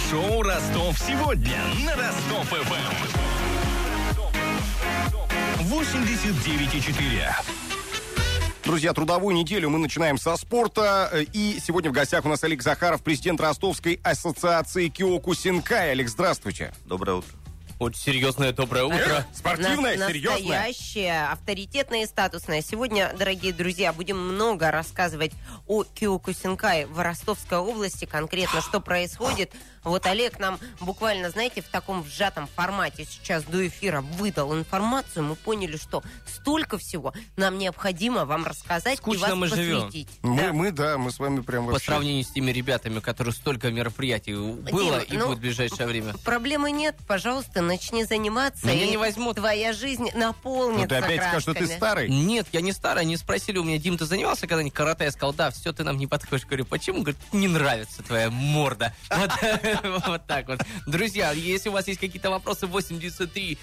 Шоу «Ростов сегодня» на Ростов-ФМ. 89,4. Друзья, трудовую неделю мы начинаем со спорта. И сегодня в гостях у нас Олег Захаров, президент Ростовской ассоциации Киокусинкай. Олег, здравствуйте. Доброе утро. Очень серьезное доброе утро. Спортивное, серьезное. Настоящее, авторитетное и статусное. Сегодня, дорогие друзья, будем много рассказывать о Киокусинкай в Ростовской области, конкретно, что происходит. Вот Олег нам буквально, знаете, в таком сжатом формате сейчас до эфира выдал информацию. Мы поняли, что столько всего нам необходимо вам рассказать Скучно и вас мы живем. посвятить. Мы с вами прям вообще... По сравнению с теми ребятами, которые столько мероприятий было и будет в ближайшее время. Проблемы нет, пожалуйста, начни заниматься. Меня и не возьмут. Твоя жизнь наполнится Ну ты опять скажешь, что ты красками. старый? Нет, я не старый. Они спросили у меня: Дим, ты занимался когда-нибудь карате? Я сказал: да, все, ты нам не подходишь. Говорю: почему? Говорит: не нравится твоя морда. Вот так вот. Друзья, если у вас есть какие-то вопросы, 893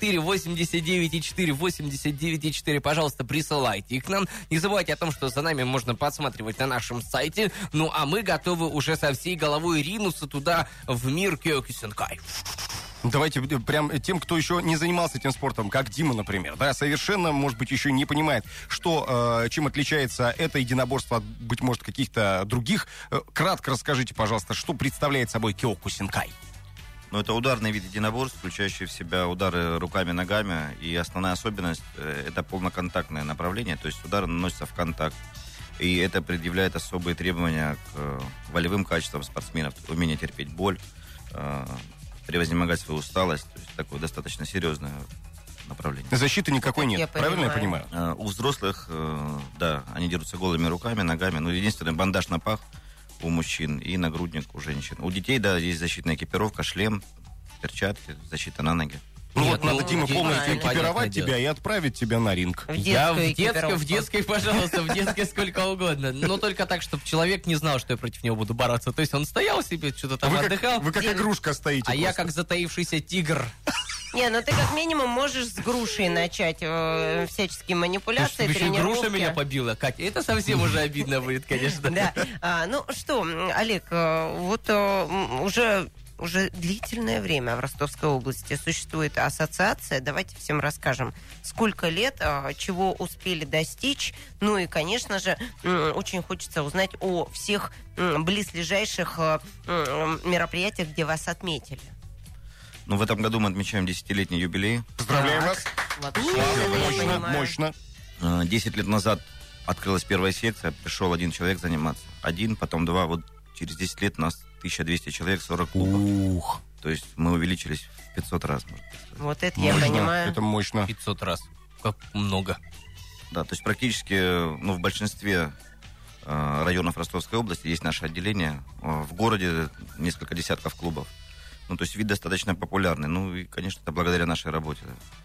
489 4 89 4, пожалуйста, присылайте их к нам. Не забывайте о том, что за нами можно подсматривать на нашем сайте. Ну, а мы готовы уже со всей головой ринуться туда, в мир Киокусинкай. Давайте прям тем, кто еще не занимался этим спортом, как Дима, например, да, совершенно, может быть, еще не понимает, что, чем отличается это единоборство от, быть может, каких-то других. Кратко расскажите, пожалуйста, что представляет собой Киокусинкай? Ну, это ударный вид единоборств, включающий в себя удары руками, ногами. И основная особенность – это полноконтактное направление, то есть удары наносятся в контакт. И это предъявляет особые требования к волевым качествам спортсменов, умение терпеть боль, превознемогать свою усталость. То есть такое достаточно серьезное направление. Защиты никакой нет, Я правильно я понимаю. понимаю? У взрослых, да, они дерутся голыми руками, ногами. Ну, единственный бандаж на пах у мужчин и нагрудник у женщин. У детей, да, есть защитная экипировка, шлем, перчатки, защита на ноги. Ну Нет, вот надо, Дима, полностью понятное экипировать дело. тебя и отправить тебя на ринг. Я экипировку. в детской, пожалуйста, в детской сколько угодно. Но только так, чтобы человек не знал, что я против него буду бороться. То есть он стоял себе, что-то там отдыхал. Вы как игрушка стоите. А я просто. как затаившийся тигр. Не, ну ты как минимум можешь с грушей начать всяческие Ты манипуляции, еще тренировки. груша меня побила, Катя. Это совсем уже обидно будет, конечно. Да. Ну что, Олег, вот уже длительное время в Ростовской области существует ассоциация. Давайте всем расскажем, сколько лет, чего успели достичь. Ну и, конечно же, очень хочется узнать о всех близлежащих мероприятиях, где вас отметили. Ну, в этом году мы отмечаем 10-летний юбилей. Поздравляем вас. Вообще, Мощно. 10 лет назад открылась первая секция, пришел один человек заниматься. Один, потом два. Вот через 10 лет у нас 1200 человек, 40 клубов. Ух. То есть мы увеличились в 500 раз. можно сказать. Вот это я Мощно. понимаю. Это мощно. 500 раз. Как много. Да, то есть практически, ну, в большинстве районов Ростовской области есть наше отделение. В городе несколько десятков клубов. Ну, то есть вид достаточно популярный. Ну, и, конечно, это благодаря нашей работе.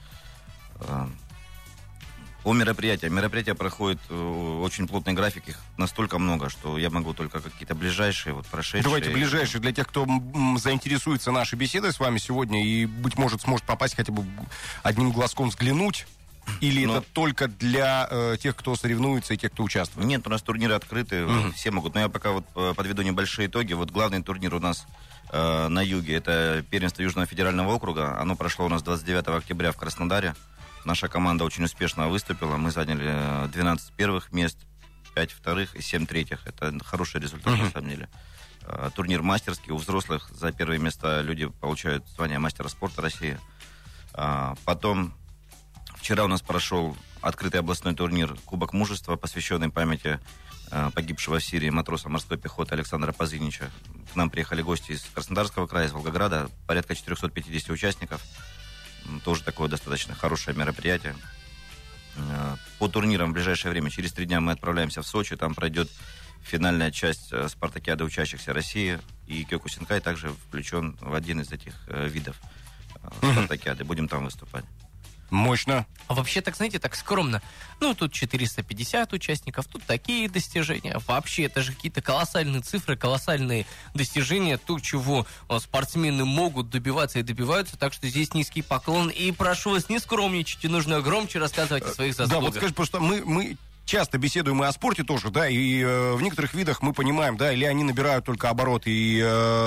По мероприятиям. Мероприятия проходят очень плотный график. Их настолько много, что я могу только какие-то ближайшие, вот прошедшие. Давайте ближайшие для тех, кто заинтересуется нашей беседой с вами сегодня и, быть может, сможет попасть хотя бы одним глазком взглянуть. Или это только для тех, кто соревнуется и тех, кто участвует? Нет, у нас турниры открыты, все могут. Но я пока вот подведу небольшие итоги. Вот главный турнир у нас на юге, это первенство Южного федерального округа. Оно прошло у нас 29 октября в Краснодаре. Наша команда очень успешно выступила. Мы заняли 12 первых мест, 5 вторых и 7 третьих. Это хороший результат, на самом деле. Турнир мастерский. У взрослых за первое место люди получают звание мастера спорта России. Потом вчера у нас прошел открытый областной турнир «Кубок мужества», посвященный памяти погибшего в Сирии матроса морской пехоты Александра Позынича. К нам приехали гости из Краснодарского края, из Волгограда. Порядка 450 участников. Тоже такое достаточно хорошее мероприятие. По турнирам в ближайшее время, через 3 дня мы отправляемся в Сочи. Там пройдет финальная часть спартакиады учащихся России. И Киокусинкай также включен в один из этих видов спартакиады. Будем там выступать. Мощно. А вообще, так, знаете, так скромно. Ну, тут 450 участников, тут такие достижения. Вообще, это же какие-то колоссальные цифры, колоссальные достижения. То, чего спортсмены могут добиваться и добиваются. Так что здесь низкий поклон. И прошу вас, не скромничайте, нужно громче рассказывать о своих заслугах. Да, вот скажи, потому что мы часто беседуем и о спорте тоже, да, и в некоторых видах мы понимаем, да, или они набирают только обороты, и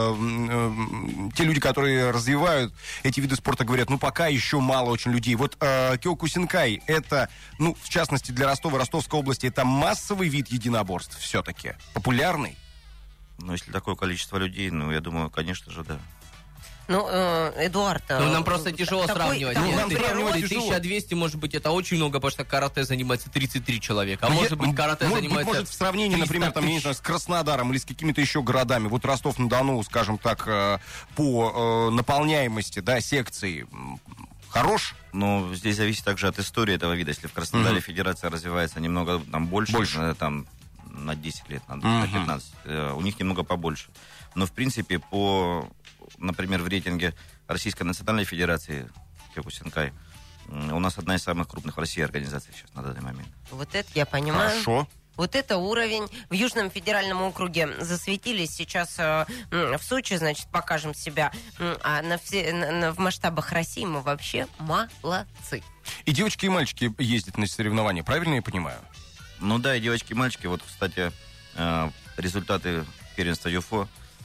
те люди, которые развивают эти виды спорта, говорят, ну, пока еще мало очень людей. Вот Киокусинкай, это, ну, в частности, для Ростова, Ростовской области, это массовый вид единоборств все-таки? Популярный? Ну, если такое количество людей, ну, я думаю, конечно же, да. Ну, Эдуард... Ну, нам просто тяжело сравнивать. Ну, Нет, нам сравнивать тяжело. 1200, может быть, это очень много, потому что карате занимается 33 человека. А может быть, карате занимается... Может, в сравнении, например, там, я не знаю, с Краснодаром или с какими-то еще городами, вот Ростов-на-Дону, скажем так, по наполняемости, да, секций, хорош? Но здесь зависит также от истории этого вида. Если в Краснодаре федерация развивается немного там больше. Там на 10 лет, на 15, у них немного побольше. Но, в принципе, например, в рейтинге Российской национальной федерации Киокусинкай у нас одна из самых крупных в России организаций сейчас на данный момент. Вот это я понимаю. Хорошо. Вот это уровень. В Южном федеральном округе засветились. Сейчас в Сочи, значит, покажем себя. А в масштабах России мы вообще молодцы. И девочки, и мальчики ездят на соревнования, правильно я понимаю? Ну да, и девочки, и мальчики. Вот, кстати, результаты первенства ЮФО.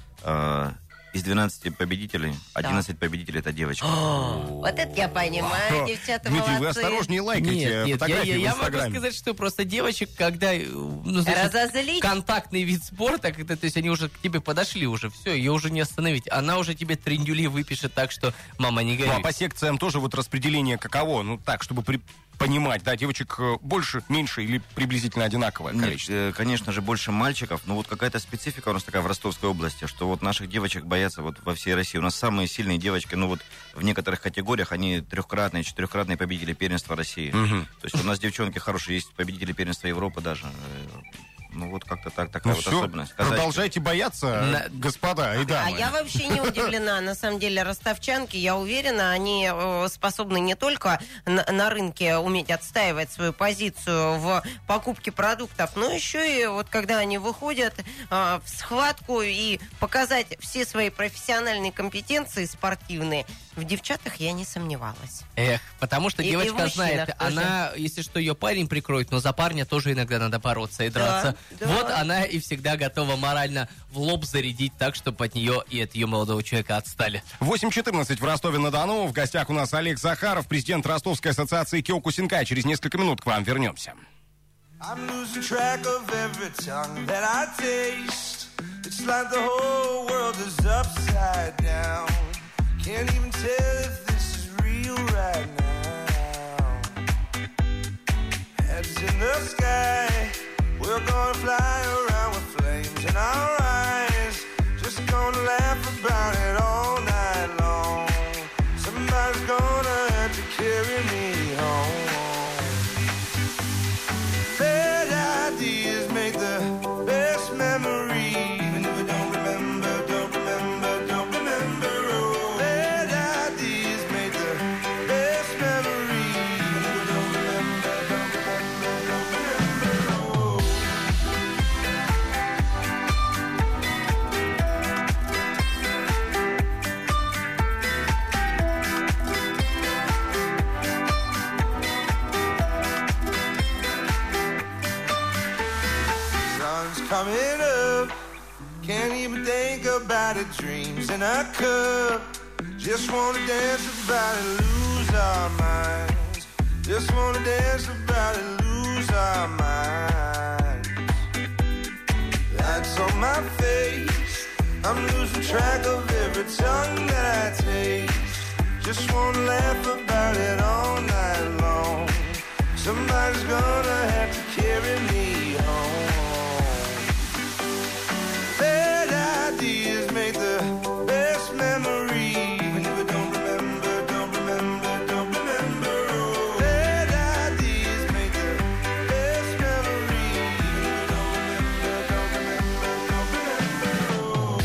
Из 12 победителей, 11 победителей — это девочки. Вот это я понимаю, девчата молодцы. Дмитрий, вы осторожнее лайкайте фотографии в я могу Инстаграме. сказать, что просто девочек, когда Разозлить? контактный вид спорта, когда, то есть они уже к тебе подошли уже, все, ее уже не остановить. Она уже тебе трендюли выпишет так, что мама не горюй. Ну, а по секциям тоже вот распределение каково? Ну, так, чтобы понимать, да, девочек больше, меньше или приблизительно одинаковое количество? Нет, конечно же, больше мальчиков, но вот какая-то специфика у нас такая в Ростовской области, что вот наших девочек боятся вот во всей России. У нас самые сильные девочки, ну вот в некоторых категориях они 3-кратные, 4-кратные победители первенства России. То есть у нас девчонки хорошие, есть победители первенства Европы даже. Ну вот как-то такая вот все, особенность. продолжайте бояться, господа и дамы. А я вообще не удивлена. На самом деле, ростовчанки, я уверена, они способны не только на рынке уметь отстаивать свою позицию в покупке продуктов, но еще и вот когда они выходят в схватку и показать все свои профессиональные компетенции спортивные. В девчатах я не сомневалась. Эх, потому что И девочка в знает, мужчинах тоже. она, если что, ее парень прикроет, но за парня тоже иногда надо бороться и драться. Да. Вот она и всегда готова морально в лоб зарядить так, чтобы от нее и от ее молодого человека отстали. 8:14 в Ростове-на-Дону. В гостях у нас Олег Захаров, президент Ростовской ассоциации Киокусинкай. Через несколько минут к вам вернемся. I'm losing track of every tongue that I taste. It's like the whole world is upside down. Can't even tell if this is real right now. Heads in the sky, we're gonna fly around with flames in our eyes. Just gonna laugh about it all night long. Somebody's gonna have to carry me home. Bad ideas make the best memories. Even if I don't remember, don't remember, don't remember. Oh, bad ideas make the best memories. Even if I don't remember, don't remember, don't remember. Oh. Sun's coming up. Can't even think about it. Dreams in a cup. Just wanna dance about it, lose our minds. Just wanna dance about it, lose our minds. That's on my face. I'm losing track of every tongue that I taste. Just wanna laugh about it all night long. Somebody's gonna have to carry me home. Bad ideas make the best memories. Even if I don't remember, don't remember, don't remember. Oh, bad ideas make the best memories. Even if I don't remember, don't remember, don't remember. Oh.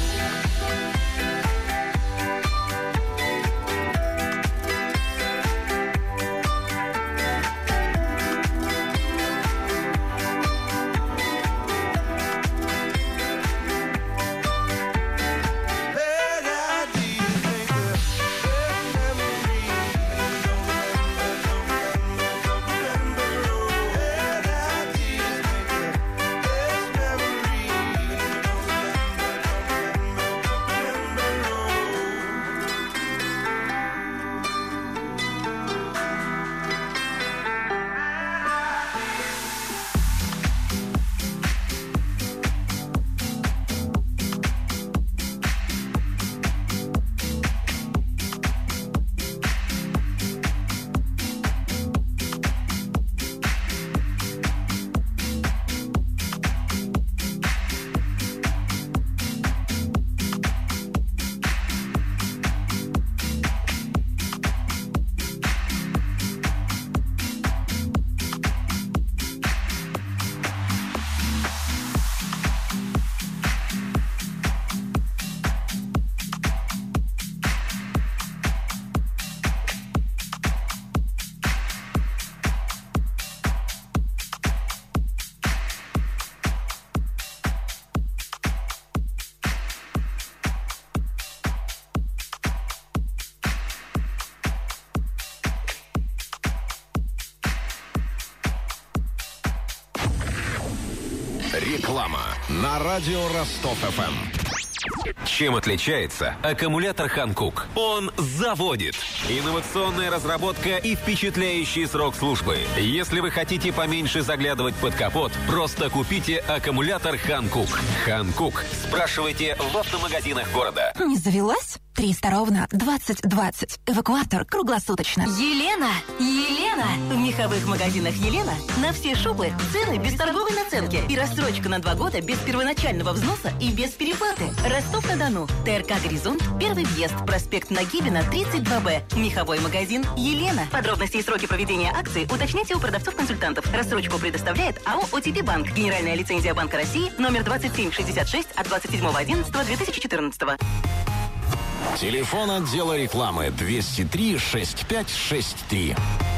Реклама на радио Ростов-ФМ. Чем отличается аккумулятор Ханкук? Он заводит. Инновационная разработка и впечатляющий срок службы. Если вы хотите поменьше заглядывать под капот, просто купите аккумулятор Ханкук. Ханкук. Спрашивайте в автомагазинах города. Не завелась? 300 ровно 2020. Эвакуатор круглосуточно. Елена! В меховых магазинах Елена на все шубы цены без торговой наценки и рассрочка на 2 года без первоначального взноса и без переплаты. Ростов-на-Дону. ТРК «Горизонт». Первый въезд. Проспект Нагибина, 32Б. Меховой магазин Елена. Подробности и сроки проведения акции уточните у продавцов-консультантов. Рассрочку предоставляет АО «ОТП Банк». Генеральная лицензия Банка России номер 2766 от 27.11.2014. Телефон отдела рекламы 203-6563.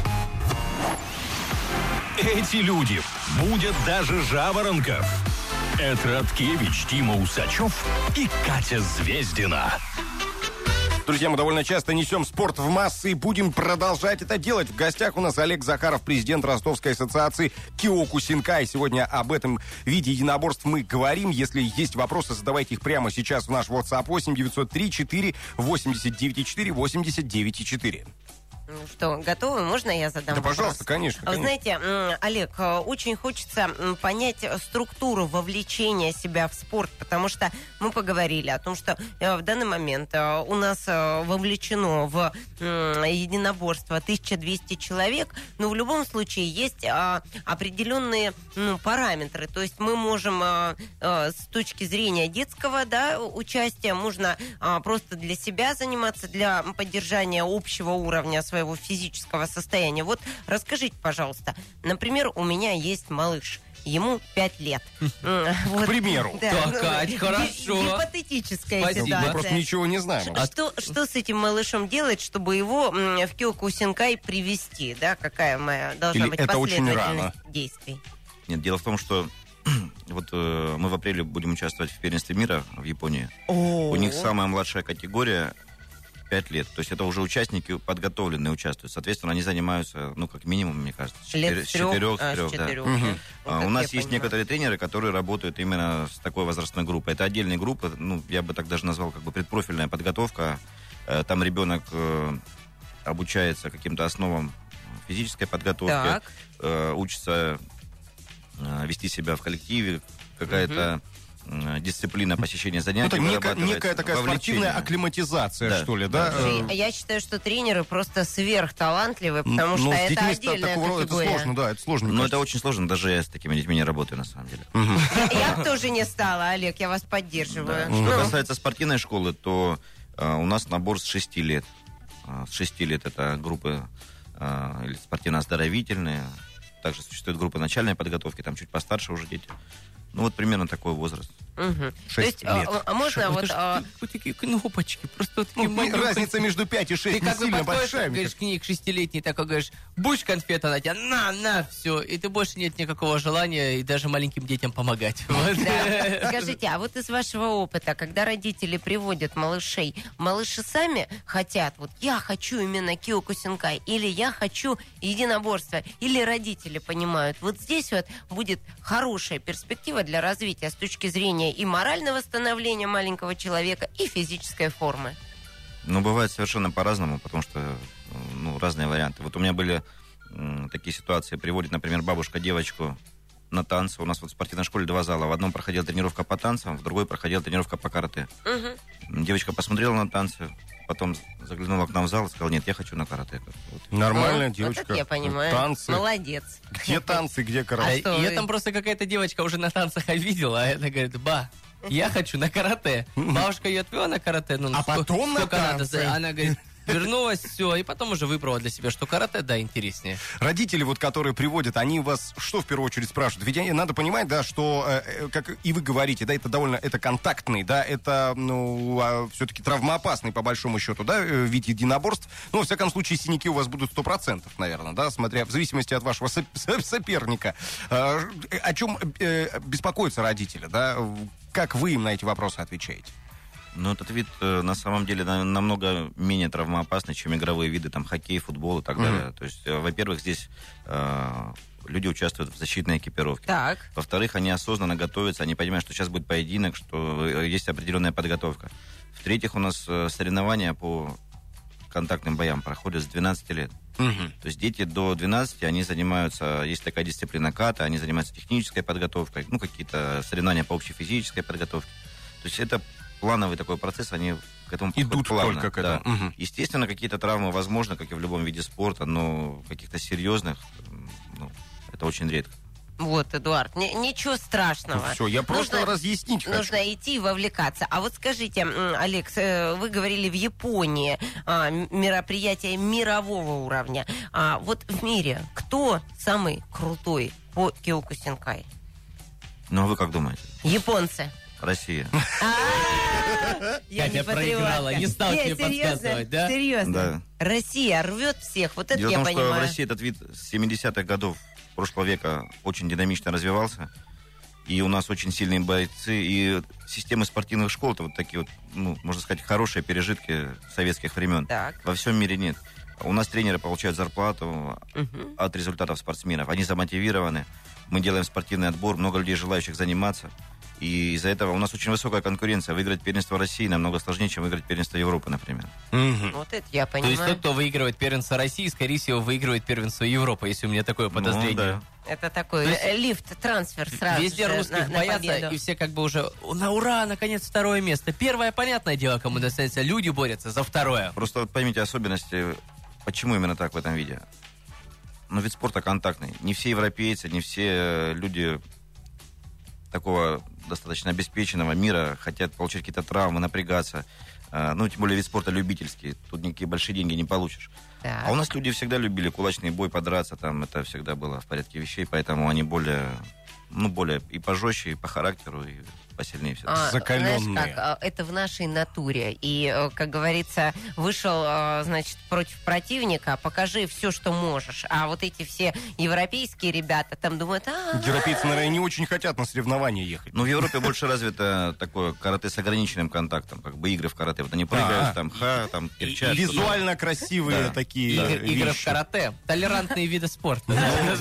Эти люди будут даже жаворонков. Это Радкевич, Тима Усачев и Катя Звездина. Друзья, мы довольно часто несем спорт в массы и будем продолжать это делать. В гостях у нас Олег Захаров, президент Ростовской ассоциации Киокусинкай. Сегодня об этом виде единоборств мы говорим. Если есть вопросы, задавайте их прямо сейчас в наш WhatsApp 8-903-4-89-4-89-4. Ну что, готовы? Можно я задам Да, вопрос? пожалуйста, конечно. Вы знаете, Олег, очень хочется понять структуру вовлечения себя в спорт, потому что мы поговорили о том, что в данный момент у нас вовлечено в единоборство 1200 человек, но в любом случае есть определенные параметры. То есть мы можем с точки зрения детского участия, можно просто для себя заниматься, для поддержания общего уровня своего физического состояния. Вот расскажите, пожалуйста, например, у меня есть малыш, ему 5 лет. К примеру. Да, Кать, хорошо. Гипотетическая Спасибо. Мы ситуация. просто ничего не знаем. Что с этим малышом делать, чтобы его в Киокусинкай привести? Да? Какая моя должна Или быть это очень последовательность действий? Нет, дело в том, что вот мы в апреле будем участвовать в первенстве мира в Японии. У них самая младшая категория 5 лет. То есть это уже участники подготовленные участвуют. Соответственно, они занимаются, как минимум, мне кажется, с 4, С 4, да. У нас есть некоторые тренеры, которые работают именно с такой возрастной группой. Это отдельные группы, я бы так даже назвал, как бы предпрофильная подготовка. Там ребенок обучается каким-то основам физической подготовки, учится вести себя в коллективе, какая-то дисциплина посещения занятий. Это некая такая спортивная акклиматизация, что ли, да? Я считаю, что тренеры просто сверхталантливые, потому что это отдельная категория. Это сложно, да, это сложно. Но это очень сложно, даже я с такими детьми не работаю, на самом деле. Я бы тоже не стала, Олег, я вас поддерживаю. Что касается спортивной школы, то у нас набор с 6 лет. С 6 лет это группы спортивно-оздоровительные. Также существует группа начальной подготовки, там чуть постарше уже дети. Примерно такой возраст. 6 лет. А можно вот... Такие кнопочки, просто такие маленькие. Разница между 5 и 6 Ты не как бы сильно подходишь, большая. говоришь, к ней, к 6-летней, такой говоришь, будешь конфета, она тебя, на, все. И ты больше нет никакого желания и даже маленьким детям помогать. Да. Скажите, а вот из вашего опыта, когда родители приводят малышей, малыши сами хотят, вот я хочу именно Киокусинкай, или я хочу единоборство, или родители понимают, вот здесь вот будет хорошая перспектива для развития с точки зрения и морального становления маленького человека, и физической формы? Бывает совершенно по-разному, потому что разные варианты. Вот у меня были такие ситуации. Приводит, например, бабушка девочку на танцы. У нас в спортивной школе 2 зала. В одном проходила тренировка по танцам, в другой проходила тренировка по карате. Девочка посмотрела на танцы, потом заглянула к нам в зал и сказала, нет, я хочу на карате. Нормальная девочка. Вот это я понимаю. Танцы. Молодец. Где танцы, где карате? Я там просто какая-то девочка уже на танцах видела, а она говорит, я хочу на карате. Бабушка ее отвела на карате. Потом на танцы. Она говорит, вернулась, все, и потом уже выбрала для себя, что карате, интереснее. Родители, которые приводят, они вас что в первую очередь спрашивают? Ведь надо понимать, да, что, как и вы говорите, да, это контактный, да, это, все-таки травмоопасный, по большому счету, да, вид единоборств. Во всяком случае, синяки у вас будут 100%, наверное, да, смотря, в зависимости от вашего соперника. О чем беспокоятся родители, да? Как вы им на эти вопросы отвечаете? Этот вид на самом деле намного менее травмоопасный, чем игровые виды, хоккей, футбол и так далее. То есть, во-первых, здесь люди участвуют в защитной экипировке. Так. Во-вторых, они осознанно готовятся, они понимают, что сейчас будет поединок, что есть определенная подготовка. В-третьих, у нас соревнования по контактным боям проходят с 12 лет. То есть дети до 12, они занимаются, есть такая дисциплина ката, они занимаются технической подготовкой, ну, какие-то соревнования по общей физической подготовке. То есть это плановый такой процесс, они к этому идут плавно. только к этому. Естественно, какие-то травмы возможны, как и в любом виде спорта, но каких-то серьезных, ну, это очень редко. Вот, Эдуард, ничего страшного. Все, я просто разъяснить хочу. Нужно идти и вовлекаться. А вот скажите, Алекс, вы говорили в Японии мероприятие мирового уровня. А вот в мире кто самый крутой по Киокусинкай? Ну, а вы как думаете? Японцы. Россия. Я Катя проиграла, не стал тебе подсказывать, да? Серьезно. Да. Россия рвет всех, вот это Дело я в том, что в понимаю. России этот вид с 70-х годов прошлого века очень динамично развивался. И у нас очень сильные бойцы. И системы спортивных школ, это вот такие вот, ну, можно сказать, хорошие пережитки советских времен. Так. Во всем мире нет. У нас тренеры получают зарплату от результатов спортсменов. Они замотивированы. Мы делаем спортивный отбор, много людей, желающих заниматься. И из-за этого у нас очень высокая конкуренция. Выиграть первенство России намного сложнее, чем выиграть первенство Европы, например. Вот это я То понимаю. есть тот, кто выигрывает первенство России, скорее всего, выигрывает первенство Европы, если у меня такое подозрение. Ну, да. Это такой То есть лифт, трансфер сразу Везде же русских на боятся, победу. и все как бы уже на ура, наконец, второе место. Первое, понятное дело, кому достанется. Люди борются за второе. Просто вот поймите особенности, почему именно так в этом виде. Ну, вид спорта контактный. Не все европейцы, не все люди такого достаточно обеспеченного мира хотят получать какие-то травмы, напрягаться. Ну, тем более вид спорта любительский. Тут никакие большие деньги не получишь. Так. А у нас люди всегда любили кулачный бой, подраться. Там это всегда было в порядке вещей, поэтому они более и пожестче, и по характеру, и посильнее все. Закаленные. Знаешь как, это в нашей натуре. И, как говорится, вышел, значит, против противника, покажи все, что можешь. А вот эти все европейские ребята там думают, Европейцы, наверное, не очень хотят на соревнования ехать. Ну, в Европе больше развито такое карате с ограниченным контактом, как бы игры в карате. Вот они прыгают, там, там, кирчат. Визуально красивые Да. такие Игры в вещи. карате. Толерантные виды спорта.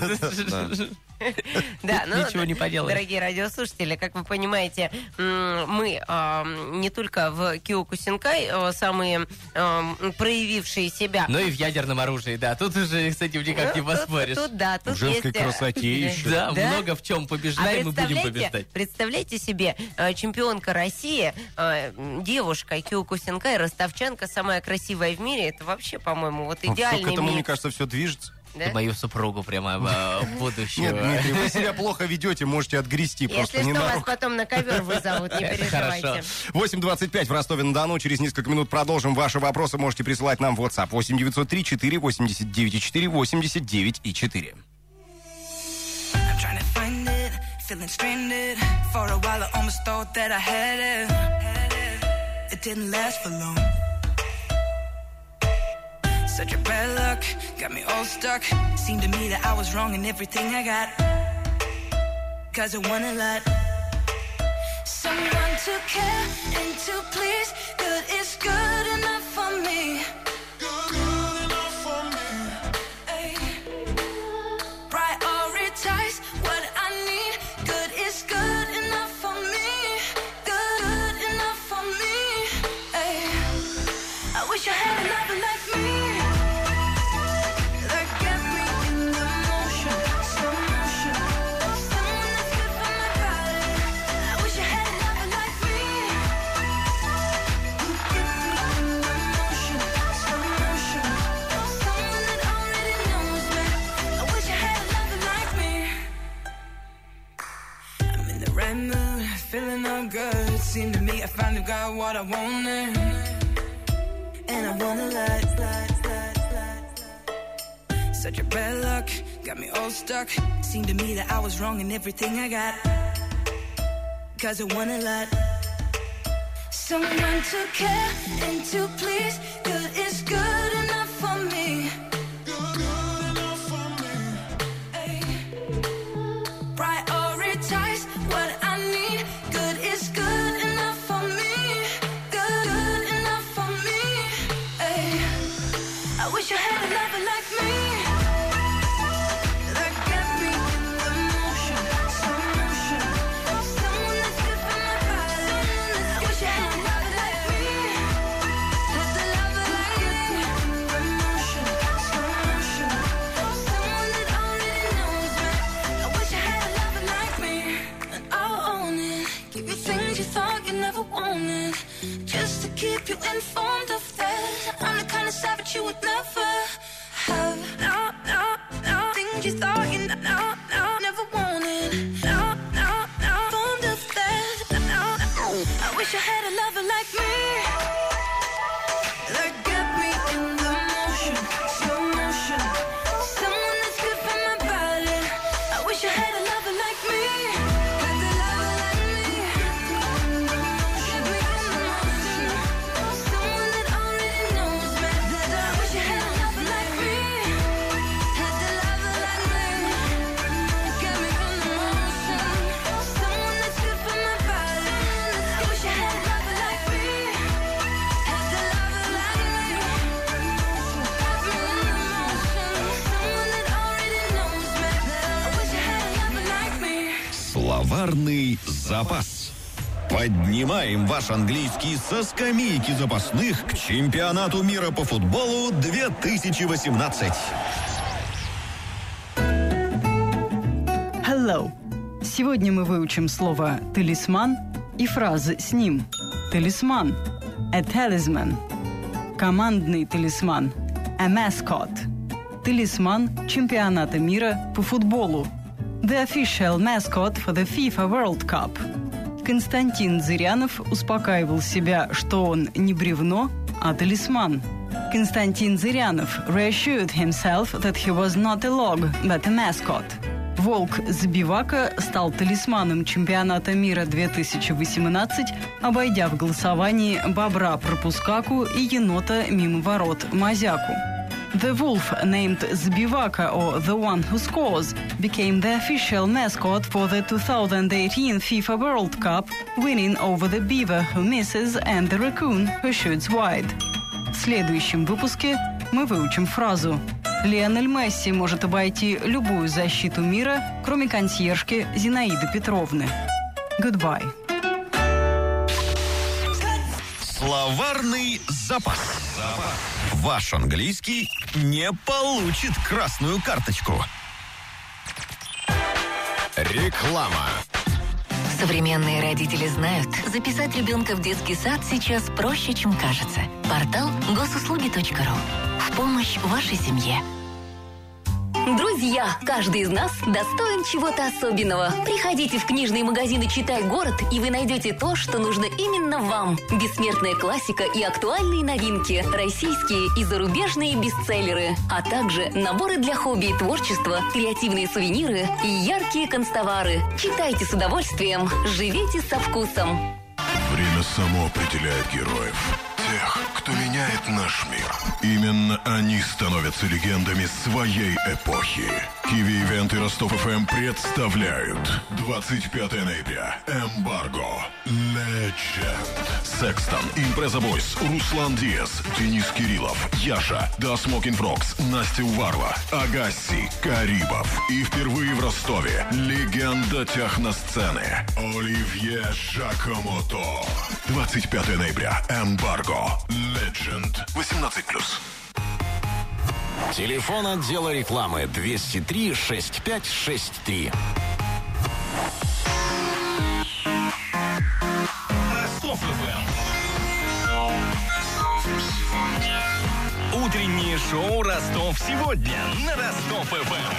Да, ну, Ничего не поделаешь. дорогие радиослушатели, как вы понимаете, мы не только в Киокусинкай самые проявившие себя. Но и в ядерном оружии, да. Тут уже, кстати, никак не поспоришь. Тут В женской есть, красоте еще. Да, много в чем побеждаем и будем побеждать. Представляете себе, чемпионка России, девушка Киокусинкай, ростовчанка, самая красивая в мире, это вообще, по-моему, вот Ну, всё идеальный к этому, мне микс. кажется, все движется. Да? Ты мою супругу прямо будущего. Нет, Дмитрий, вы себя плохо ведете, можете отгрести просто Если не что, на вас руку. потом на ковер вызовут, не переживайте. Хорошо. 8:25 в Ростове-на-Дону. Через несколько минут продолжим. Ваши вопросы можете присылать нам в WhatsApp 8903 489 4 89 и 4. I'm trying to find it, feeling stranded. For a while I almost thought that I had it. It didn't last for long. Such a bad luck, got me all stuck. Seemed to me that I was wrong in everything I got. 'Cause I want a lot. Someone to care and to please. Good is good enough for me. Good enough for me. Ay. Prioritize what I need. Good is good enough for me. Good enough for me. Ay. I wish I had a lover like me. That get me in the motion, slow motion. Someone that's good for my body. I wish I had a lover like me. Who get me in the motion, slow motion. Someone that already knows me. I wish I had a lover like me. I'm in the right mood, feeling all good. Seemed to me I finally got what I wanted. And I wanna let. Such a bad luck, got me all stuck. Seemed to me that I was wrong in everything I got. 'Cause I wanna let. Someone to care and to please. Good is good enough for me. Good enough for me. Ay. Prioritize what I need. Good is good enough for me. Good enough for me. Ay. I wish I had a lover like me. That get me morning, just to keep you informed of that. I'm the kind of savage you would never have. No, things you thought you never wanted. No, fond of that. I wish I had a lover like me. That get me in the motion, slow motion. Someone that's good for my body. I wish I had a lover like me. Had a lover like me. Get me in the motion. Someone that already knows me. I wish I had a lover like me. Had a lover like me. Get me in the motion. Someone that's good for my body. I wish I had a lover like me. Had a lover like me. Get me in the motion. Someone that already knows me. I wish I had a lover like me. Словарный запас. Поднимаем ваш английский со скамейки запасных к чемпионату мира по футболу 2018. Hello. Сегодня мы выучим слово «талисман» и фразы с ним. Талисман – a talisman. Командный талисман – a mascot. Талисман чемпионата мира по футболу. The official mascot for the FIFA World Cup. Константин Зырянов успокаивал себя, что он не бревно, а талисман. Константин Зырянов reassured himself that he was not a log, but a mascot. Волк Забивака стал талисманом чемпионата мира 2018, обойдя в голосовании бобра Пропускаку и енота мимо ворот Мазяку. The wolf named Zabivaka, or the one who scores, became the official mascot for the 2018 FIFA World Cup, winning over the beaver who misses and the raccoon who shoots wide. В следующем выпуске мы выучим фразу «Лионель Месси может обойти любую защиту мира, кроме консьержки Зинаиды Петровны». Goodbye. Словарный запас. Ваш английский не получит красную карточку. Реклама. Современные родители знают, записать ребенка в детский сад сейчас проще, чем кажется. Портал госуслуги.ру. В помощь вашей семье. Друзья, каждый из нас достоин чего-то особенного. Приходите в книжные магазины «Читай город», и вы найдете то, что нужно именно вам. Бессмертная классика и актуальные новинки, российские и зарубежные бестселлеры, а также наборы для хобби и творчества, креативные сувениры и яркие констовары. Читайте с удовольствием, живите со вкусом. Время само определяет героев. Тех, кто меняет наш мир. Именно они становятся легендами своей эпохи. Киви-ивенты Ростов-ФМ представляют 25 ноября. Эмбарго. Legend. Секстон, Импреза Бойс, Руслан Диас, Денис Кириллов, Яша, The Smoking Frogs, Настя Уварова, Агасси, Карибов. И впервые в Ростове легенда техносцены Оливье Жакомото. 25 ноября. Эмбарго. Legend. 18+. Телефон отдела рекламы 203-6563. Утреннее шоу «Ростов сегодня» на Ростов-ФМ.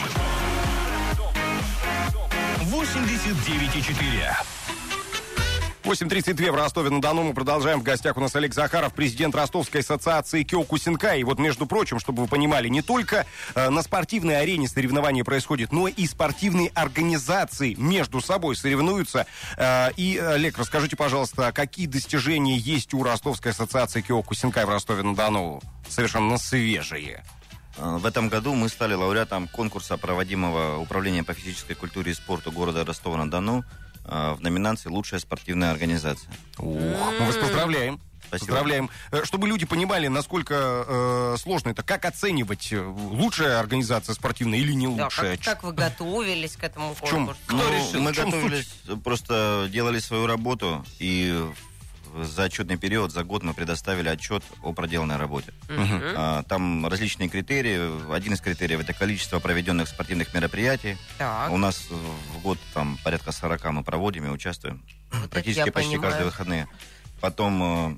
89,4. 8:32 в Ростове-на-Дону. Мы продолжаем. В гостях у нас Олег Захаров, президент Ростовской ассоциации Кёкусинкай. И вот, между прочим, чтобы вы понимали, не только на спортивной арене соревнования происходят, но и спортивные организации между собой соревнуются. И, Олег, расскажите, пожалуйста, какие достижения есть у Ростовской ассоциации Кёкусинкай в Ростове-на-Дону? Совершенно свежие. В этом году мы стали лауреатом конкурса, проводимого Управлением по физической культуре и спорту города Ростова-на-Дону в номинации «Лучшая спортивная организация». Мы вас поздравляем. Спасибо. Поздравляем. Чтобы люди понимали, насколько сложно это, как оценивать, лучшая организация спортивная или не лучшая? Да, как вы готовились к этому конкурсу? Мы готовились, просто делали свою работу, и за отчетный период, за год мы предоставили отчет о проделанной работе. Там различные критерии. Один из критериев — это количество проведенных спортивных мероприятий. Так. У нас в год там порядка 40 мы проводим и участвуем. Вот практически почти понимаю. каждые выходные. Потом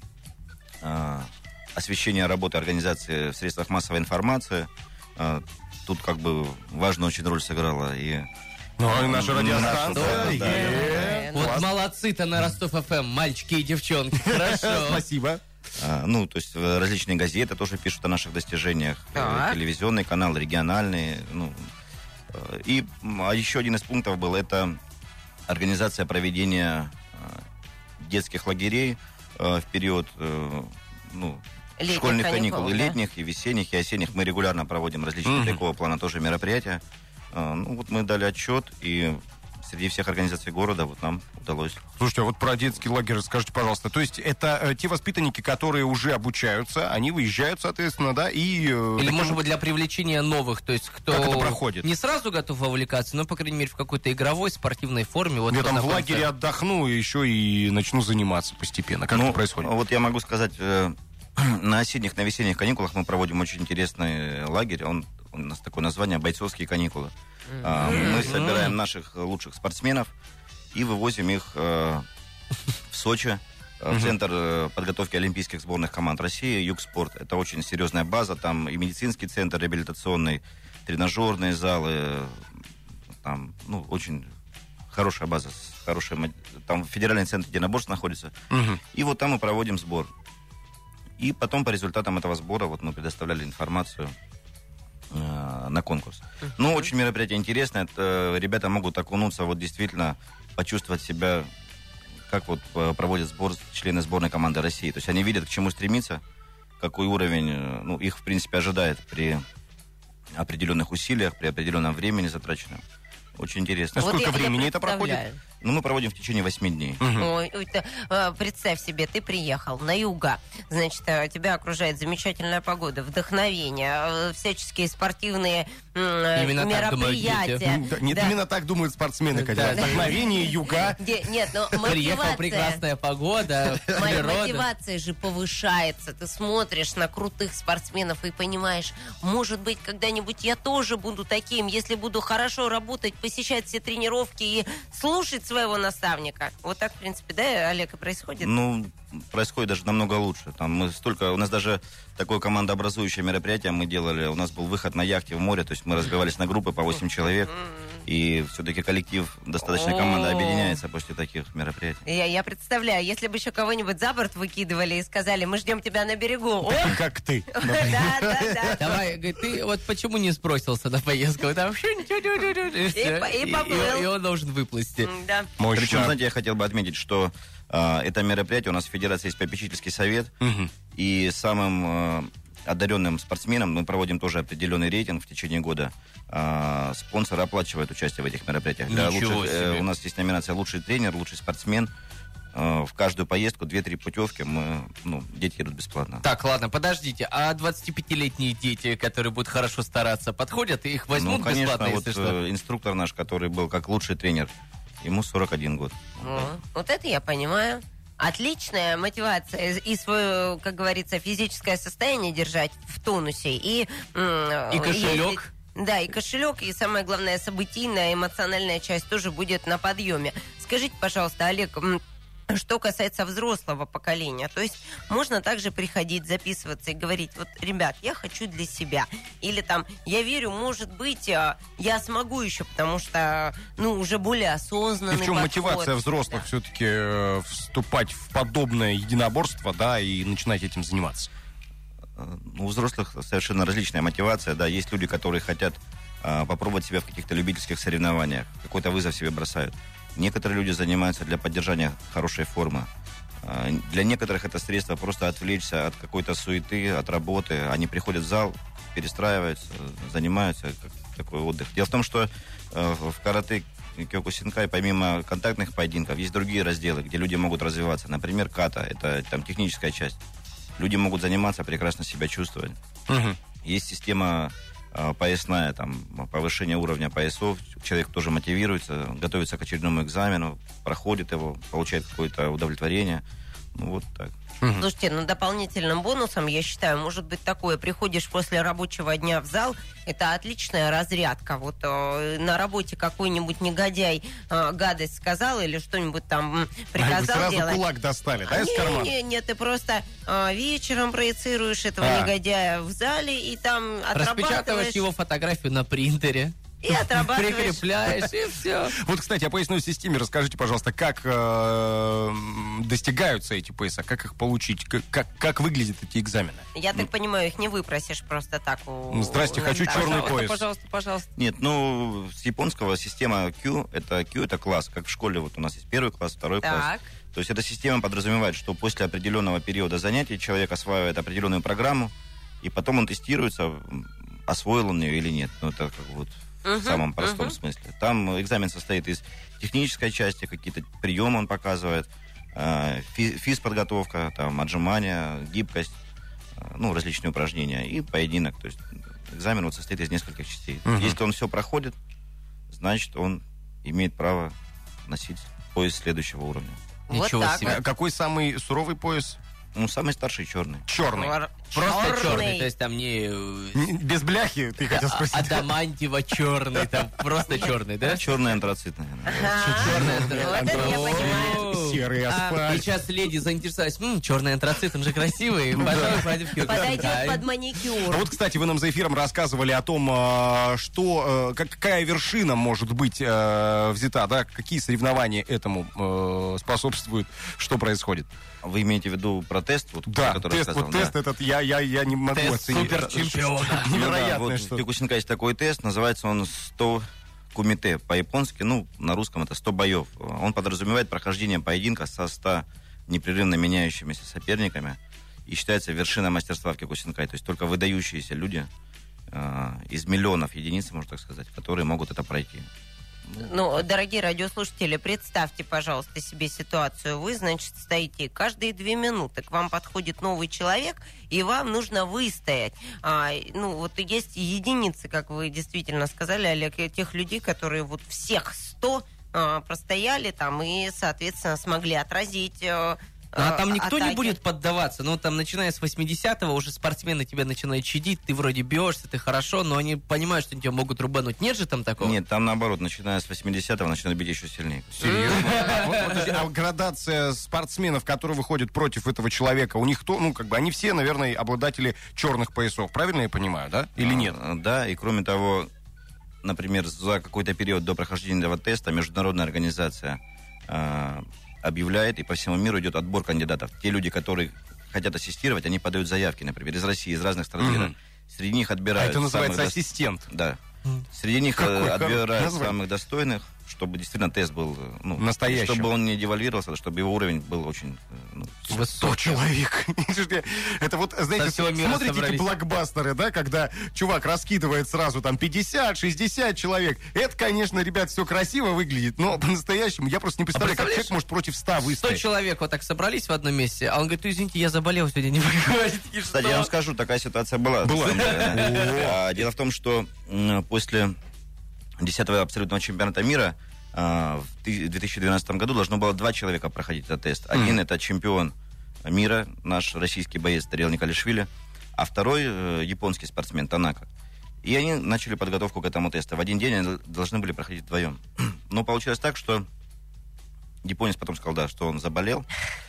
освещение работы организации в средствах массовой информации. Тут как бы важную очень роль сыграла и... Ну, и наша радиостанция. Вот молодцы-то на Ростов-ФМ, мальчики и девчонки. Хорошо. Спасибо. Ну, то есть различные газеты тоже пишут о наших достижениях. Телевизионный канал, региональный. И еще один из пунктов был, это организация проведения детских лагерей в период школьных каникул, и летних, и весенних, и осенних. Мы регулярно проводим различные такого плана тоже мероприятия. Вот мы дали отчет, и среди всех организаций города вот нам удалось. Слушайте, а вот про детский лагерь расскажите, пожалуйста. То есть это те воспитанники, которые уже обучаются, они выезжают, соответственно, да, и... Или, может быть, для привлечения новых, то есть кто как это проходит? Не сразу готов вовлекаться, но, по крайней мере, в какой-то игровой, спортивной форме. Вот я там в лагере отдохну, и еще и начну заниматься постепенно. Как это происходит? Вот я могу сказать, на осенних, на весенних каникулах мы проводим очень интересный лагерь. У нас такое название «Бойцовские каникулы». Мы собираем наших лучших спортсменов и вывозим их в Сочи, в Центр подготовки олимпийских сборных команд России, Югспорт. Это очень серьезная база, там и медицинский центр реабилитационный, тренажерные залы, там, очень хорошая база, там федеральный центр единоборств находится. И вот там мы проводим сбор. И потом по результатам этого сбора вот мы предоставляли информацию на конкурс. Очень мероприятие интересное. Ребята могут окунуться, вот действительно почувствовать себя, как вот проводят сбор члены сборной команды России. То есть они видят, к чему стремиться, какой уровень их, в принципе, ожидает при определенных усилиях, при определенном времени затраченном. Очень интересно. А сколько времени это проходит? Мы проводим в течение 8 дней. Представь себе, ты приехал на юга, значит, тебя окружает замечательная погода, вдохновение, всякие спортивные мероприятия. Именно так думают спортсмены, Катя. Вдохновение, юга. Нет, но мотивация... Приехала прекрасная погода, природа. Мотивация же повышается. Ты смотришь на крутых спортсменов и понимаешь, может быть, когда-нибудь я тоже буду таким, если буду хорошо работать, посещать все тренировки и слушать своего наставника. Вот так, в принципе, да, Олег, и происходит? Происходит даже намного лучше. У нас даже такое командообразующее мероприятие мы делали. У нас был выход на яхте в море, то есть мы разбивались на группы по 8 человек. И все-таки коллектив, достаточно команда объединяется после таких мероприятий. Я представляю, если бы еще кого-нибудь за борт выкидывали и сказали, мы ждем тебя на берегу. Как ты. Да. Давай, ты вот почему не спросился на поездку? И поплыл. И он должен выплыть. Да. Причем, знаете, я хотел бы отметить, что это мероприятие, у нас в Федерации есть попечительский совет, и самым одаренным спортсменам мы проводим тоже определенный рейтинг в течение года. Спонсоры оплачивают участие в этих мероприятиях. У нас есть номинация «Лучший тренер», «Лучший спортсмен». В каждую поездку 2-3 путевки дети едут бесплатно. Так, ладно, подождите. А 25-летние дети, которые будут хорошо стараться, подходят и их возьмут бесплатно, конечно, если что? Инструктор наш, который был как лучший тренер, ему 41 год. Вот это я понимаю. Отличная мотивация и свое, как говорится, физическое состояние держать в тонусе. И кошелек. Да, и кошелек, и самое главное, событийная, эмоциональная часть тоже будет на подъеме. Скажите, пожалуйста, Олег, что касается взрослого поколения, то есть можно также приходить, записываться и говорить, вот, ребят, я хочу для себя. Или там, я верю, может быть, я смогу еще, потому что, уже более осознанный И в чем подход. мотивация взрослых все-таки вступать в подобное единоборство, да, и начинать этим заниматься? У взрослых совершенно различная мотивация, да, есть люди, которые хотят попробовать себя в каких-то любительских соревнованиях, какой-то вызов себе бросают. Некоторые люди занимаются для поддержания хорошей формы. Для некоторых это средство просто отвлечься от какой-то суеты, от работы. Они приходят в зал, перестраиваются, занимаются, как такой отдых. Дело в том, что в карате Кёкусинкай, помимо контактных поединков, есть другие разделы, где люди могут развиваться. Например, ката, это там техническая часть. Люди могут заниматься, прекрасно себя чувствовать. Есть система поясная, там, повышение уровня поясов. Человек тоже мотивируется, готовится к очередному экзамену, проходит его, получает какое-то удовлетворение. Ну, вот так. Слушайте, дополнительным бонусом, я считаю, может быть такое. Приходишь после рабочего дня в зал, это отличная разрядка. Вот на работе какой-нибудь негодяй гадость сказал или что-нибудь там приказал сразу делать. кулак достали, да, из кармана? Нет, ты просто вечером проецируешь этого негодяя в зале и там Распечатываешь отрабатываешь. его фотографию на принтере. И отрабатываешь. Прикрепляешь, и все. Вот, кстати, о поясной системе расскажите, пожалуйста, как достигаются эти пояса, как их получить, как выглядят эти экзамены? Я так понимаю, их не выпросишь просто так. Здрасте, хочу черный пояс. Пожалуйста. Нет, ну, с японского система Q это класс, как в школе вот у нас есть первый класс, второй класс. То есть эта система подразумевает, что после определенного периода занятий человек осваивает определенную программу, и потом он тестируется, освоил он ее или нет. Ну, это как вот в самом простом смысле. Там экзамен состоит из технической части, какие-то приемы он показывает, физподготовка, там, отжимания, гибкость, ну, различные упражнения и поединок. То есть экзамен вот состоит из нескольких частей. Если он все проходит, значит, он имеет право носить пояс следующего уровня. Ничего себе. Какой самый суровый пояс? Ну, самый старший черный. Черный. Просто черный, то есть там не... Без бляхи, ты хотел спросить? Адамантиево черный, там просто черный, да? Черный антрацит, наверное. Серый асфальт. Сейчас леди заинтересовались, черный антрацит, он же красивый. Подойдет под маникюр. Вот, кстати, вы нам за эфиром рассказывали о том, что какая вершина может быть взята, да, какие соревнования этому способствуют, что происходит. Вы имеете в виду про тест? Вот, да, который тест, рассказывал, вот тест этот, я не могу тест оценить. суперчемпиона. Невероятное вот что-то. в Кёкусинкай есть такой тест, называется он 100 кумите по-японски, ну, на русском это 100 боев. Он подразумевает прохождение поединка со 100 непрерывно меняющимися соперниками и считается вершиной мастерства в Кёкусинкай. То есть только выдающиеся люди из миллионов единиц, можно так сказать, которые могут это пройти. Ну, дорогие радиослушатели, представьте, пожалуйста, себе ситуацию. Вы, значит, стоите каждые 2 минуты. К вам подходит новый человек, и вам нужно выстоять. Ну, вот есть единицы, как вы действительно сказали, Олег, тех людей, которые вот всех 100 простояли там и, соответственно, смогли отразить... А там никто атаки. не будет поддаваться. Ну, там, начиная с 80-го, уже спортсмены тебя начинают щадить, ты вроде бьешься, ты хорошо, но они понимают, что они тебя могут рубануть. Нет же там такого? Нет, там наоборот, начиная с 80-го, начинают бить еще сильнее. Серьезно? А градация спортсменов, которые выходят против этого человека, у них они все, наверное, обладатели черных поясов. Правильно я понимаю, да? Или нет? Да, и кроме того, например, за какой-то период до прохождения этого теста международная организация объявляет, и по всему миру идет отбор кандидатов. Те люди, которые хотят ассистировать, они подают заявки, например, из России, из разных стран мира. Среди них отбирают... это называется ассистент. Да. Среди них отбирают самых достойных, чтобы действительно тест был настоящий, чтобы он не девальвировался, чтобы его уровень был очень высокий. 100 человек. Это вот, знаете, смотрите эти блокбастеры, да, когда чувак раскидывает сразу там 50-60 человек. Это, конечно, ребят, все красиво выглядит, но по-настоящему я просто не представляю, как человек может против 100 выстоять. 100 человек вот так собрались в одном месте, а он говорит, извините, я заболел сегодня, не могу говорить. Кстати, я вам скажу, такая ситуация была. Дело в том, что после 10-го абсолютного чемпионата мира в 2012 году должно было 2 человека проходить этот тест. Один это чемпион мира, наш российский боец Тарел Николишвили, а второй японский спортсмен Танака. И они начали подготовку к этому тесту. В один день они должны были проходить вдвоем. Но получилось так, что японец потом сказал, да, что он заболел,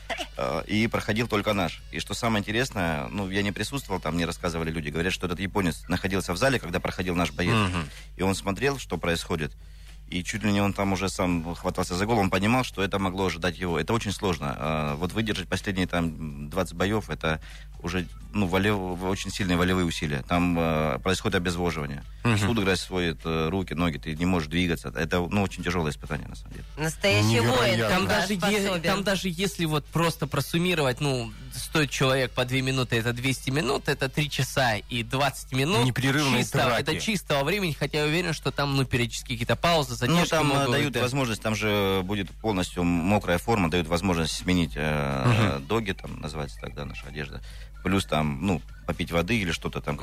и проходил только наш. И что самое интересное, я не присутствовал, там мне рассказывали люди, говорят, что этот японец находился в зале, когда проходил наш боец, и он смотрел, что происходит, и чуть ли не он там уже сам хватался за голову, он понимал, что это могло ожидать его. Это очень сложно. Вот выдержать последние там 20 боев, это уже очень сильные волевые усилия. Там происходит обезвоживание. Судорога сводит руки, ноги, ты не можешь двигаться. Это очень тяжелое испытание, на самом деле. Настоящий воин. Там даже если вот просто просуммировать, стоит человек по 2 минуты, это 200 минут, это 3 часа и 20 минут. Непрерывной траки. Это чистого времени, хотя я уверен, что там периодически какие-то паузы, задержки там могут быть, дают возможность, там же будет полностью мокрая форма, дают возможность сменить доги, там называется тогда наша одежда. Плюс там, попить воды или что-то там.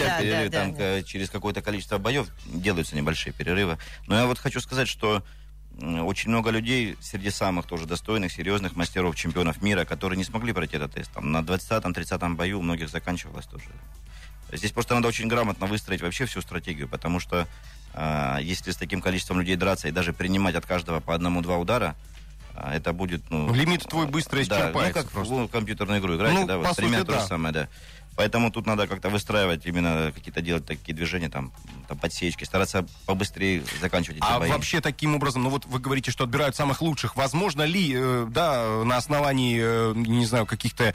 Через какое-то количество боев делаются небольшие перерывы. Но я вот хочу сказать, что очень много людей, среди самых тоже достойных, серьезных мастеров, чемпионов мира, которые не смогли пройти этот тест. Там, на 20-м, 30-м бою у многих заканчивалось тоже. Здесь просто надо очень грамотно выстроить вообще всю стратегию, потому что если с таким количеством людей драться и даже принимать от каждого по 1-2 удара, это будет... лимит твой быстро исчерпается. Да, как просто в компьютерную игру играете, да, вот примерно то же самое, да. Поэтому тут надо как-то выстраивать, именно какие-то делать такие движения, там подсечки, стараться побыстрее заканчивать эти бои. А вообще таким образом, вот вы говорите, что отбирают самых лучших. Возможно ли, на основании, не знаю, каких-то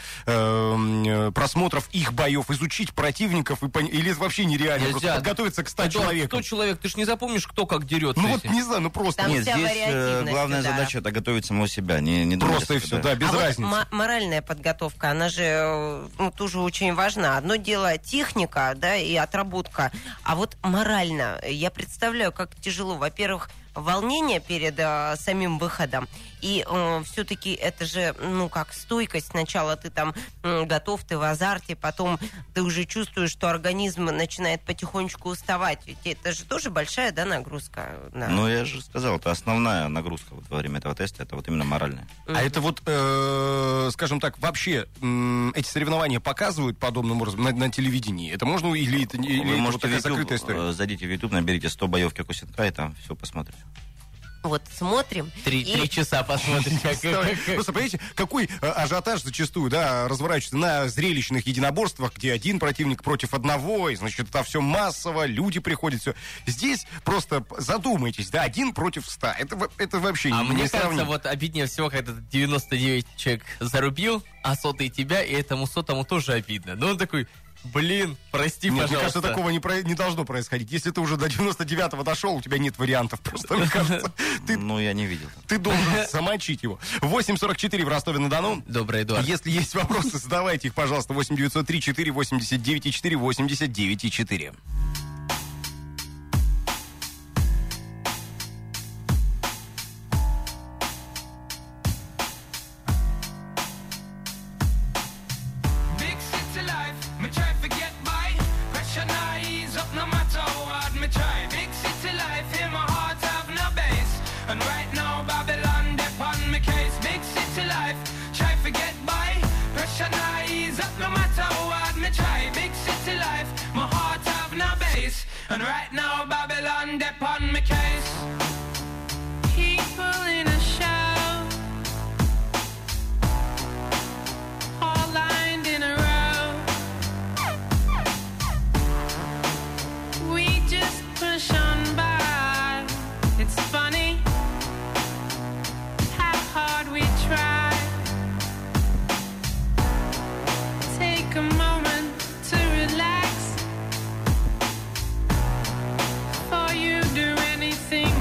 просмотров их боев изучить противников, или это вообще нереально? Нельзя. Просто подготовиться к 100 человекам. 100 человек, ты ж не запомнишь, кто как дерется. Не знаю, просто... Нет, здесь главная задача — это готовить самого себя. Не просто и все, да, без разницы. Вот моральная подготовка, она же тоже очень важна. Одно дело техника, да, и отработка, а вот морально, я представляю, как тяжело. Во-первых, волнение перед самим выходом, и все-таки это же, как стойкость. Сначала ты там готов, ты в азарте, потом ты уже чувствуешь, что организм начинает потихонечку уставать. Ведь это же тоже большая, да, нагрузка. Я же сказал, это основная нагрузка во время этого теста, это вот именно моральная. А это вот, скажем так, вообще эти соревнования показывают подобным образом на телевидении? Это можно, или это можете вот такая закрытая история? Зайдите в YouTube, наберите 100 боев Кёкусинкай, и там все посмотрите. Вот смотрим. 3 часа посмотрим. Просто, понимаете, какой ажиотаж зачастую, да, разворачивается на зрелищных единоборствах, где один противник против одного, и, значит, это все массово, люди приходят, все. Здесь просто задумайтесь, да, 1 против 100. Это вообще не мне сравнимо. кажется, вот обиднее всего, когда 99 человек зарубил, а 100-й тебя, и этому 100-му тоже обидно. Но он такой... прости, Нет, пожалуйста. мне кажется, такого не должно происходить. Если ты уже до 99-го дошел, у тебя нет вариантов. Просто, мне кажется, я не видел. Ты должен замочить его. 8:44 в Ростове-на-Дону. Добрый, Эдуард. Если есть вопросы, задавайте их, пожалуйста. 8-903-489-4, 89-4. And right now Babylon dep on me case. People in a show, all lined in a row. We just push on by. It's funny how hard we try. Take a moment to relax. You do anything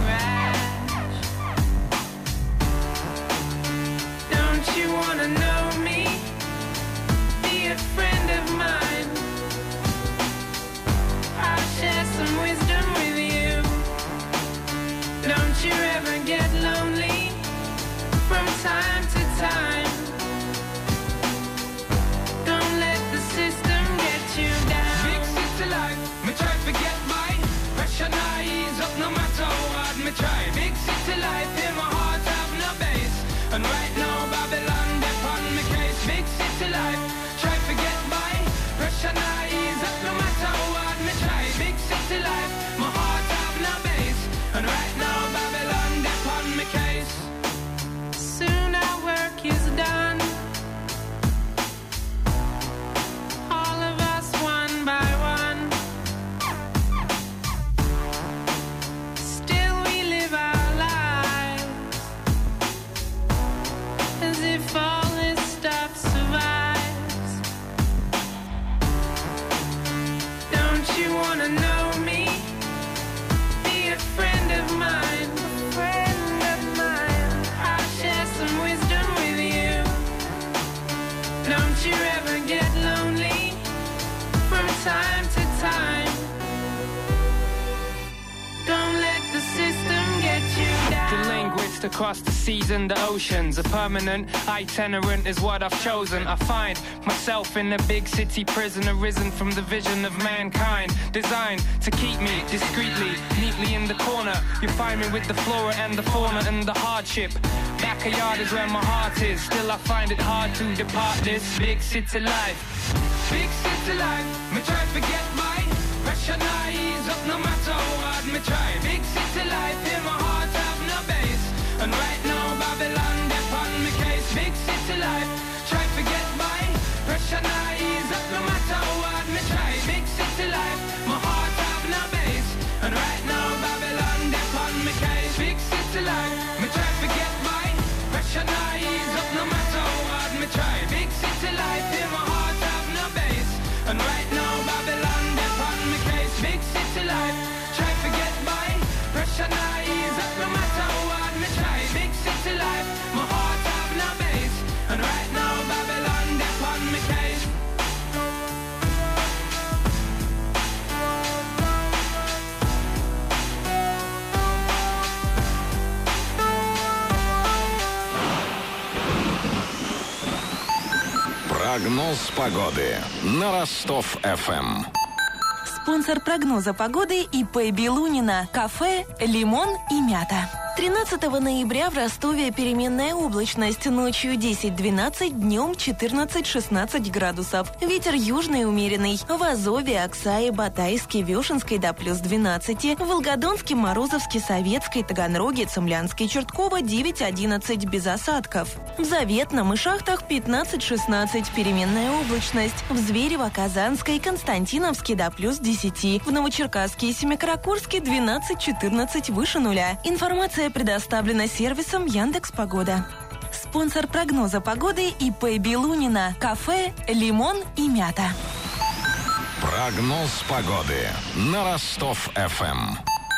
coast, across the seas and the oceans. A permanent itinerant is what I've chosen. I find myself in a big city prison, arisen from the vision of mankind, designed to keep me discreetly, neatly in the corner. You find me with the flora and the fauna and the hardship. Backyard is where my heart is. Still I find it hard to depart this big city life. Big city life, me try to forget my pressure ease up no matter what me try. Big city life, in my heart have no base. And right now Babylon, they on me case. Big city life, try to forget my pressure ease up no matter what me try. Big city life, my heart have no base. And right now Babylon, they on me case. Big city life, me try to forget my pressure ease up no matter what me try. Big city life, in my heart have no base. And right now Babylon, they on me case. Big city life, try to forget my pressure ease up no matter what me try. Big city life, my heart have no base. And right now Babylon, they on me case. Прогноз погоды на Ростов-ФМ. Спонсор прогноза погоды ИП Белунина. Кафе «Лимон» и «Мята». 13 ноября в Ростове переменная облачность. Ночью 10-12, днем 14-16 градусов. Ветер южный умеренный. В Азове, Аксае, Батайске, Вешенской до плюс 12. В Волгодонске, Морозовске, Советской, Таганроге, Цимлянске, Чертково 9-11 без осадков. В Заветном и Шахтах 15-16 переменная облачность. В Зверево, Казанской, Константиновске до плюс 10. В Новочеркасске и Семикаракорске 12-14 выше нуля. Информация предоставлена сервисом Яндекс.Погода. Спонсор прогноза погоды ИП Белунина. Кафе «Лимон» и «Мята». Прогноз погоды на Ростов-ФМ.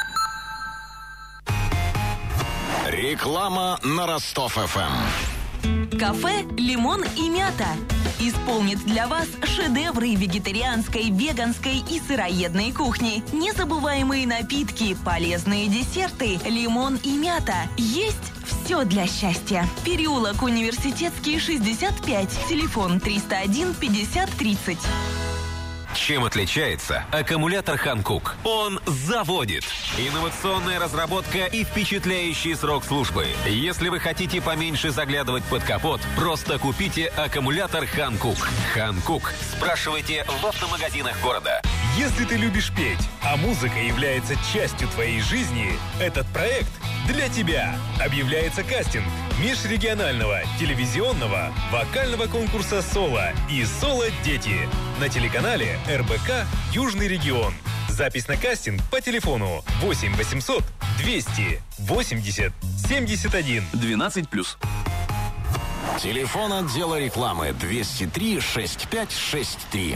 Реклама на Ростов-ФМ. Кафе «Лимон» и «Мята» исполнит для вас шедевры вегетарианской, веганской и сыроедной кухни. Незабываемые напитки, полезные десерты, лимон и мята. Есть все для счастья. Переулок Университетский, 65. Телефон 301 50 30. Чем отличается аккумулятор Ханкук? Он заводит. Инновационная разработка и впечатляющий срок службы. Если вы хотите поменьше заглядывать под капот, просто купите аккумулятор Ханкук. Ханкук. Спрашивайте в автомагазинах города. Если ты любишь петь, а музыка является частью твоей жизни, этот проект для тебя. Объявляется кастинг межрегионального телевизионного вокального конкурса «Соло» и «Соло Дети» на телеканале РБК «Южный регион». Запись на кастинг по телефону 8 800 200 80 71 12+. Телефон отдела рекламы 203 6563.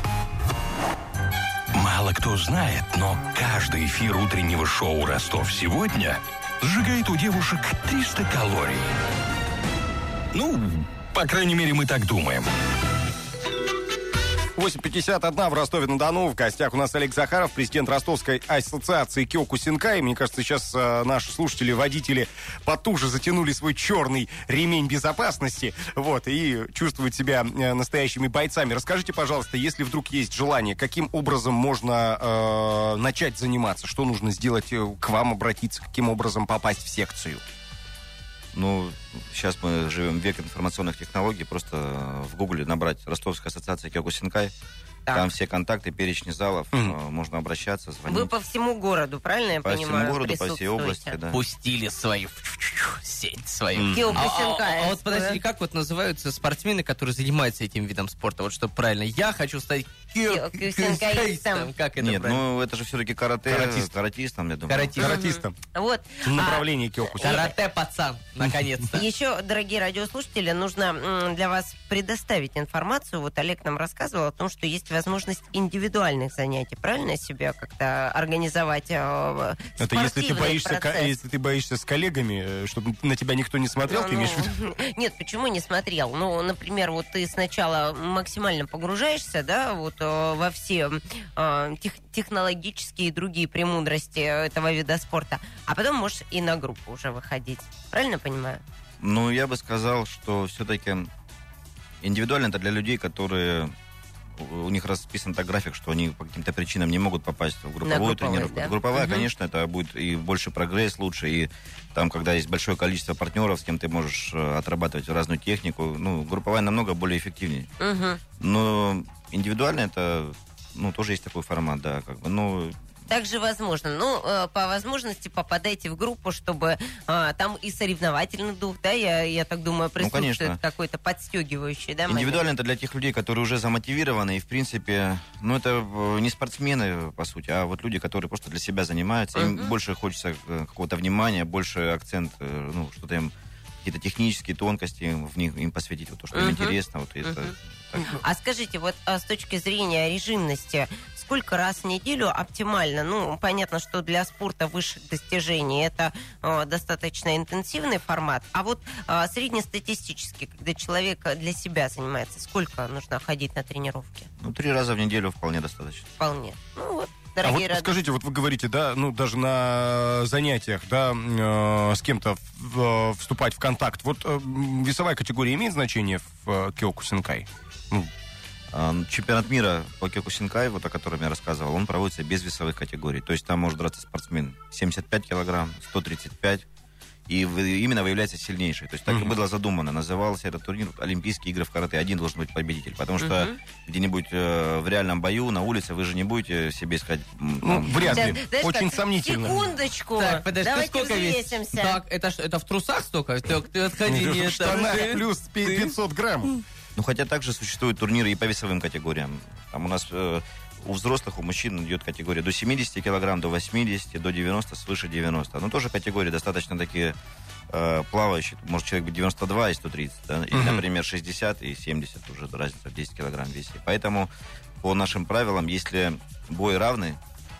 Мало кто знает, но каждый эфир утреннего шоу «Ростов сегодня» сжигает у девушек 300 калорий. Ну, по крайней мере, мы так думаем. 8:51 в Ростове-на-Дону. В гостях у нас Олег Захаров, президент Ростовской ассоциации Киокусинкай. Мне кажется, сейчас наши слушатели, водители потуже затянули свой черный ремень безопасности, вот, и чувствуют себя настоящими бойцами. Расскажите, пожалуйста, если вдруг есть желание, каким образом можно начать заниматься? Что нужно сделать, к вам обратиться, каким образом попасть в секцию? Ну, сейчас мы живем в век информационных технологий. Просто в Гугле набрать Ростовская ассоциация Киокусинкай. Там все контакты, перечни залов, можно обращаться, звонить. Вы по всему городу, правильно я понимаю? По всему городу, по всей области, да. Пустили свою сеть свою. Киокусинкай. А вот подожди, как вот называются спортсмены, которые занимаются этим видом спорта? Вот чтобы правильно, я хочу стать киокусинкаистом. Как это Нет, правильно? ну это же все-таки карате. Каратистом, я думаю. Каратистом. Вот. Направление Киокусинкай. Карате, пацан, наконец-то. Еще, дорогие радиослушатели, нужно для вас предоставить информацию. Вот Олег нам рассказывал о том, что есть возможность индивидуальных занятий. Правильно себя как-то организовать Это если ты боишься с коллегами чтобы на тебя никто не смотрел, ты имеешь в виду? Нет, почему не смотрел? Ну, например, вот ты сначала максимально погружаешься, да, вот во все технологические и другие премудрости этого вида спорта, а потом можешь и на группу уже выходить. Правильно понимаю? Ну, я бы сказал, что все-таки индивидуально это для людей, которые... У них расписан так график, что они по каким-то причинам не могут попасть в групповую тренировку. Да? Групповая, конечно, это будет и больше прогресс, лучше. И там, когда есть большое количество партнеров, с кем ты можешь отрабатывать разную технику, ну, групповая намного более эффективнее. Но индивидуально это, ну, тоже есть такой формат, да, как бы, ну... Также возможно. Ну, по возможности попадайте в группу, чтобы там и соревновательный дух, да, я так думаю, присутствует конечно. какой-то подстегивающий, да, Индивидуально это для тех людей, которые уже замотивированы, и, в принципе, ну, это не спортсмены, по сути, а вот люди, которые просто для себя занимаются, им больше хочется какого-то внимания, больше акцент, ну, что-то им, какие-то технические тонкости в них им посвятить, вот то, что им интересно, вот это... А скажите, вот с точки зрения режимности, сколько раз в неделю оптимально? Ну, понятно, что для спорта высших достижений это достаточно интенсивный формат. А вот среднестатистически, когда человек для себя занимается, сколько нужно ходить на тренировки? Ну, 3 раза в неделю вполне достаточно. Вполне. Ну, вот. А вот скажите, вот вы говорите, да, ну, даже на занятиях, да, с кем-то вступать в контакт. Вот весовая категория имеет значение в Кёкусинкай? Чемпионат мира по Кёкусинкай, вот о котором я рассказывал, он проводится без весовых категорий. То есть там может драться спортсмен 75 килограмм, 135, и именно выявляется сильнейший. То есть так и было задумано. Назывался этот турнир «Олимпийские игры в карате». Один должен быть победитель. Потому что где-нибудь в реальном бою, на улице, вы же не будете себе искать... Ну, вряд ли. Знаешь, очень как, сомнительно. Секундочку. Так, подожди, давайте сколько взвесимся. Так, это в трусах столько? Ты отходи, не В штанах плюс 500 грамм. Ну, хотя также существуют турниры и по весовым категориям. Там у нас у взрослых, у мужчин идет категория до 70 килограмм, до 80, до 90, свыше 90. Но тоже категории достаточно такие плавающие. Может человек быть 92 и 130. Да? Или, например, 60 и 70. Уже разница в 10 килограмм в весе. Поэтому по нашим правилам, если бой равный,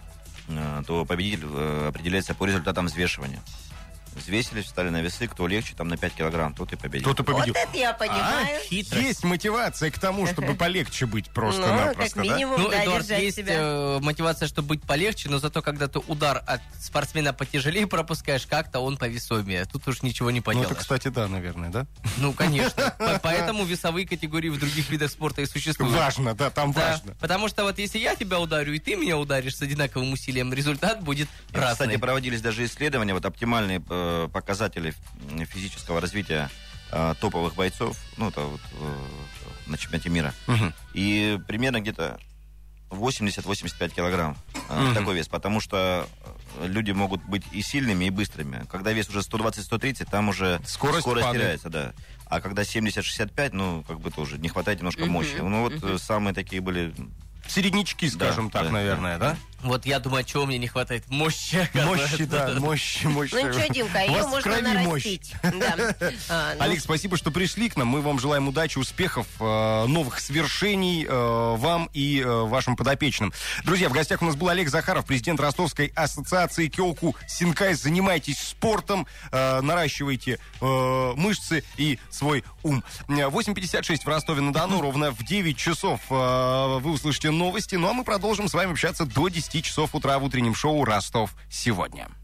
то победитель определяется по результатам взвешивания. Взвесились, встали на весы, кто легче, там на 5 килограмм, тот и победил. Тот и победил. Вот это я понимаю. Есть мотивация к тому, чтобы полегче быть просто-напросто, как минимум, Ну, да, Эдуард, держать есть себя. мотивация, чтобы быть полегче, но зато когда ты удар от спортсмена потяжелее пропускаешь, как-то он повесомее. Тут уж ничего не Ну, поделаешь. это, кстати, да, наверное, да? Ну, конечно. Поэтому весовые категории в других видах спорта и существуют. Важно, да, там Да, важно. потому что вот если я тебя ударю, и ты меня ударишь с одинаковым усилием, результат будет И, разный. кстати, проводились даже исследования, вот оптимальные показатели физического развития топовых бойцов, ну, это вот на чемпионате мира. И примерно где-то 80-85 килограмм такой вес, потому что люди могут быть и сильными, и быстрыми. Когда вес уже 120-130, там уже скорость теряется, да. А когда 70-65, ну, как бы тоже не хватает немножко мощи. Ну, вот самые такие были... Середнячки, скажем так, наверное, да? Вот я думаю, чего мне не хватает? Мощи. Мощи, да, мощи. Ну ничего, Димка, ее можно нарастить. Да. Олег, спасибо, что пришли к нам. Мы вам желаем удачи, успехов, новых свершений вам и вашим подопечным. Друзья, в гостях у нас был Олег Захаров, президент Ростовской ассоциации Кёкусинкай. Занимайтесь спортом, наращивайте мышцы и свой ум. 8:56 в Ростове-на-Дону. Ровно в 9 часов вы услышите новости. Ну а мы продолжим с вами общаться до 10 часов утра в утреннем шоу «Ростов сегодня».